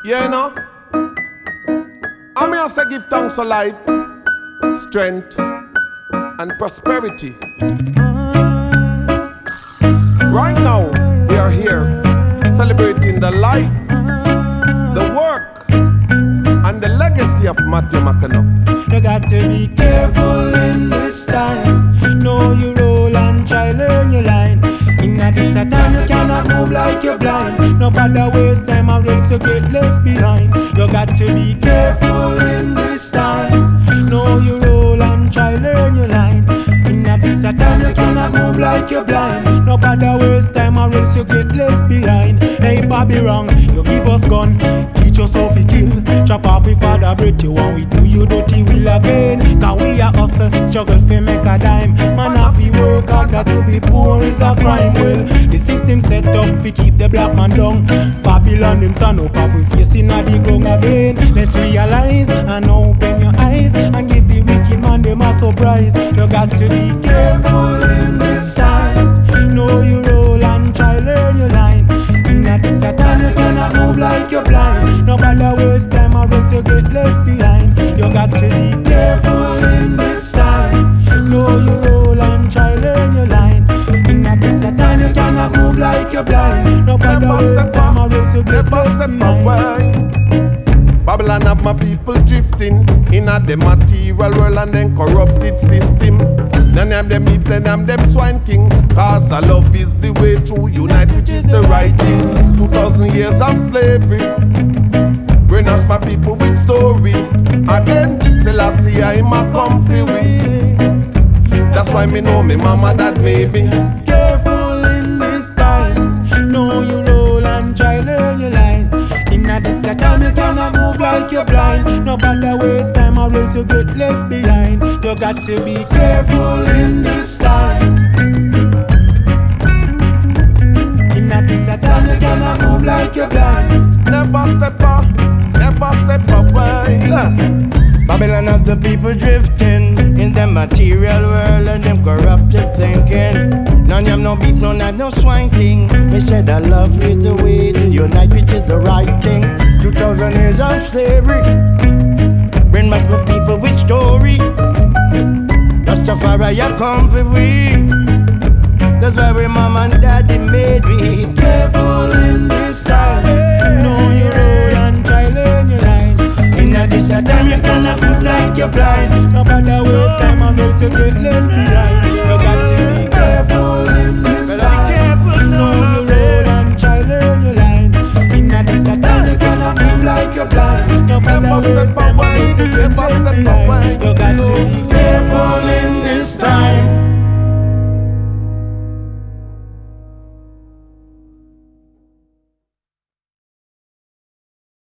Yeah, you know, I'm here to give thanks for life, strength, and prosperity. Right now, we are here celebrating the life, the work, and the legacy of Matthew McAnuff. You got to be careful in this time. Know your role and try learn your line. In this time you cannot move like you're blind. No bother waste time or else you get left behind. You got to be careful in this time. Know your role and try learn your line. In this time you cannot move like you're blind. No bother waste time or else you get left behind. Hey Bobby wrong, you give us gun, teach us how to kill. Chop off we father break you and we do you dirty will again. Cause we a hustle, struggle fi make a dime. Man have to work hard, got to be poor is a crime. Well, the system set up to keep the black man down. Babylon them stand up and we facing a the ground again. Let's realize and open your eyes and give the wicked man them a surprise. You got to be careful in this time. Know your role and try learn your line. In this time you cannot move like you're blind. No bother waste time or else you get left behind. You got to be careful in this time. Know your role and try learn your line. In this time you cannot move like you're blind. No bother waste time or else you get left behind. Babylon have my people drifting in a the material world and then corrupted system. None of them eat, none of them swine king. Cause our love is the way to unite, which is the right thing. 2,000 years of slavery brainwash my people with story. Again, Selassie I am a comfy way. That's why me know me mama that made me careful in this time. Know your role and try learn your line. In this time you cannot move like you're blind. No bother waste time or else you get left behind. You got to be careful in this time. In this time you cannot move like you're blind. never step away. Babylon of the people drifting in the material world and them corruptive thinking. None have no beef, none have no swine thing. Me said that love is the way to unite, which is the right thing. 2,000 years of slavery bring back my people with story. Rastafari I come for we. That's why we mom and daddy made we careful in this time. Know your role and try learn your line. In this time you cannot move like you're blind. No bother waste time or else you get left behind. You got to be careful in this time. Know your role and try learn your line. In this time you cannot move like you're blind. No bother waste time or else you get left behind. You got to be